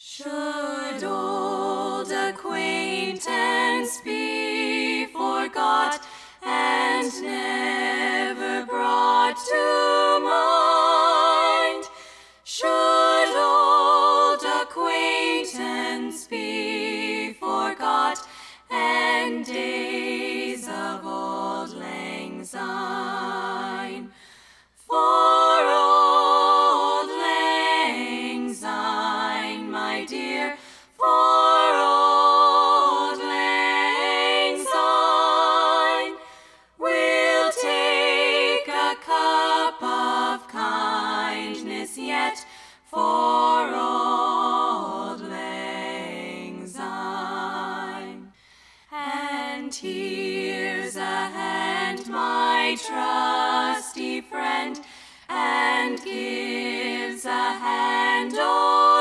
Should old acquaintance be forgot and never brought to mind? Should old acquaintance be forgot and days of old lang syne? For old lang syne, my dear, for old lang syne, we'll take a cup of kindness yet for old lang syne. And here's a hand, my trusty friend, and gives a hand